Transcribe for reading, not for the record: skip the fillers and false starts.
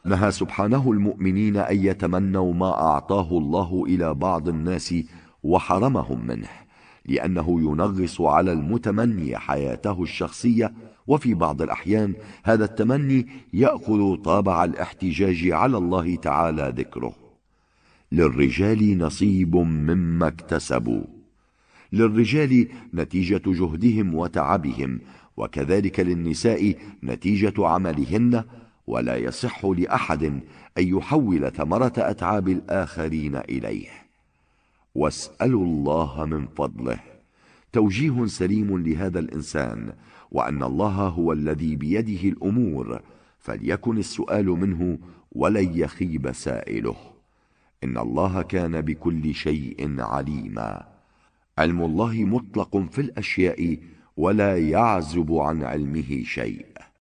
نهى سبحانه المؤمنين أن يتمنوا ما أعطاه الله إلى بعض الناس وحرمهم منه، لأنه ينغص على المتمني حياته الشخصية، وفي بعض الأحيان هذا التمني يأخذ طابع الاحتجاج على الله تعالى ذكره. للرجال نصيب مما اكتسبوا. للرجال نتيجة جهدهم وتعبهم، وكذلك للنساء نتيجة عملهن، ولا يصح لأحد أن يحول ثمرة أتعاب الآخرين إليه. واسألوا الله من فضله، توجيه سليم لهذا الإنسان، وأن الله هو الذي بيده الأمور، فليكن السؤال منه ولن يخيب سائله. إن الله كان بكل شيء عليما. علم الله مطلق في الأشياء ولا يعزب عن علمه شيء.